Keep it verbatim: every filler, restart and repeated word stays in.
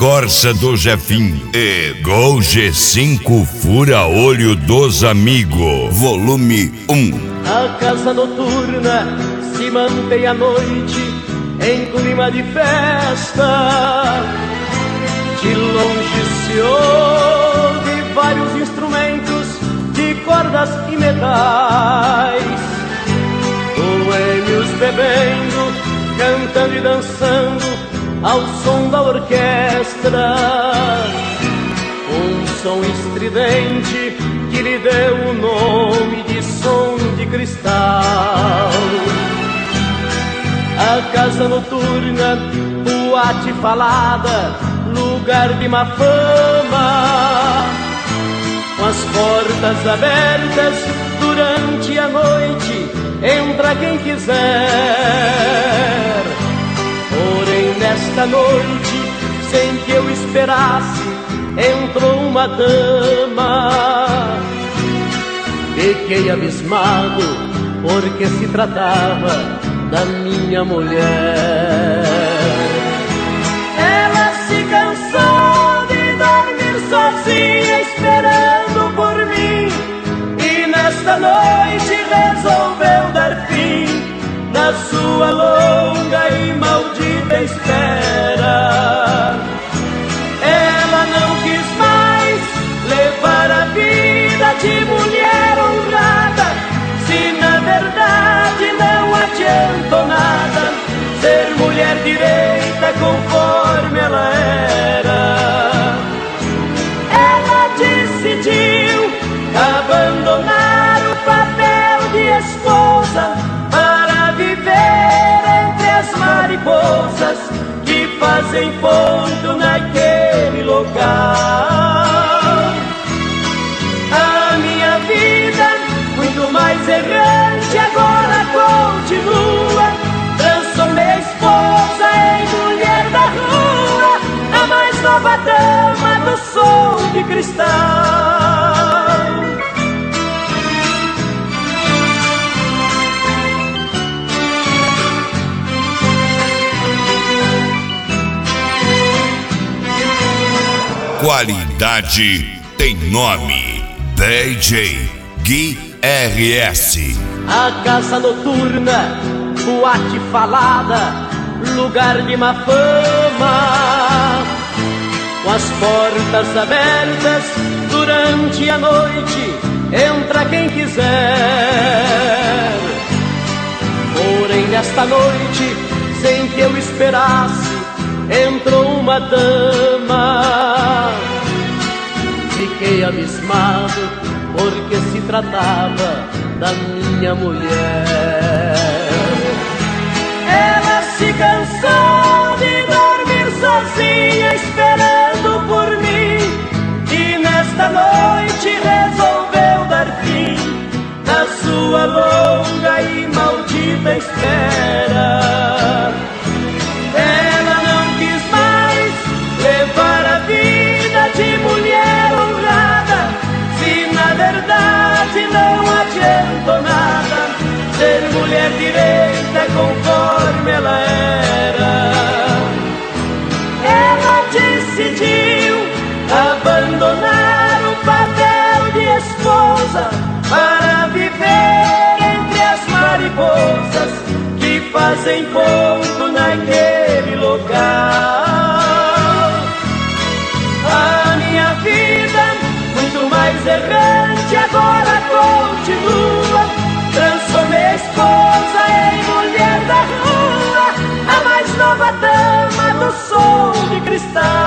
Corsa do Jefinho e Gol G cinco Fura-Olho dos Amigos, volume um. A casa noturna se mantém à noite em clima de festa. De longe se ouve vários instrumentos de cordas e metais, boêmios bebendo, cantando e dançando ao som da orquestra. Um som estridente que lhe deu o nome de som de cristal. A casa noturna, boate falada, lugar de má fama, com as portas abertas durante a noite, entra quem quiser. Porém nesta noite, sem que eu esperasse, entrou uma dama. Fiquei abismado, porque se tratava da minha mulher. Ela se cansou de dormir sozinha, esperando por mim, e nesta noite resolveu dar fim na sua longa e maldita espera. Ela não quis mais levar a vida de mulher honrada, se na verdade não adiantou nada ser mulher direita conforme ela era. Ela decidiu abandonar o papel de esposa para viver entre as mariposas que fazem ponto naquele local. A minha vida, muito mais errante, agora continua. Transformei a esposa em mulher da rua, a mais nova dama do som de cristal. Qualidade tem nome. D J Gui R S. A casa noturna, boate falada, lugar de má fama, com as portas abertas durante a noite, entra quem quiser. Porém nesta noite, sem que eu esperasse, entrou uma dama. Fiquei abismado, porque se tratava da minha mulher. Ela se cansou de dormir sozinha, esperando por mim, e nesta noite resolveu dar fim na sua longa e maldita espera. Ela não quis mais levar a vida de mulher honrada, se na verdade não adiantou nada ser mulher direita conforme ela era. Ela decidiu abandonar o papel de esposa para viver entre as mariposas que fazem ponto naquele local. A minha vida, muito mais errante, agora continua. Transformei a esposa em mulher da rua, a mais nova dama do som de cristal.